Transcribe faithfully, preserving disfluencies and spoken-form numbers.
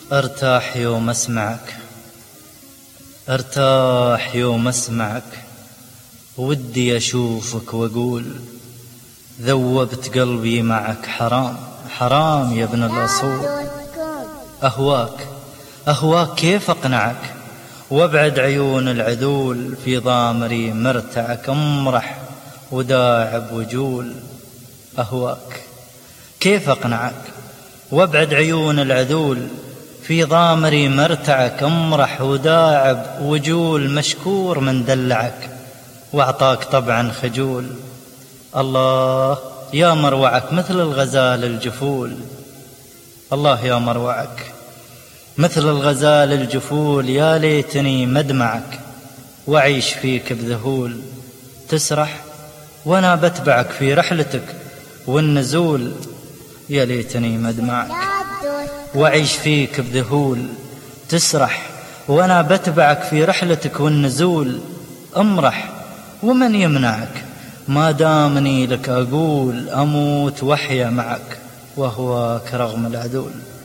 ارتاح يوم اسمعك، ارتاح يوم اسمعك، ودي اشوفك واقول ذوبت قلبي معك. حرام حرام يا ابن الاصول، اهواك اهواك كيف اقنعك، وابعد عيون العذول في ضامري مرتعك. امرح وداعب وجول، اهواك كيف اقنعك، وابعد عيون العذول في ضامري مرتعك. امرح وداعب وجول، مشكور من دلعك واعطاك طبعا خجول. الله يا مروعك مثل الغزال الجفول، الله يا مروعك مثل الغزال الجفول. يا ليتني مدمعك وأعيش فيك بذهول، تسرح وأنا بتبعك في رحلتك والنزول. يا ليتني مدمعك وأعيش فيك بذهول، تسرح وأنا بتبعك في رحلتك والنزول. امرح ومن يمنعك ما دامني لك أقول، أموت وحيا معك وهواك رغم العدول.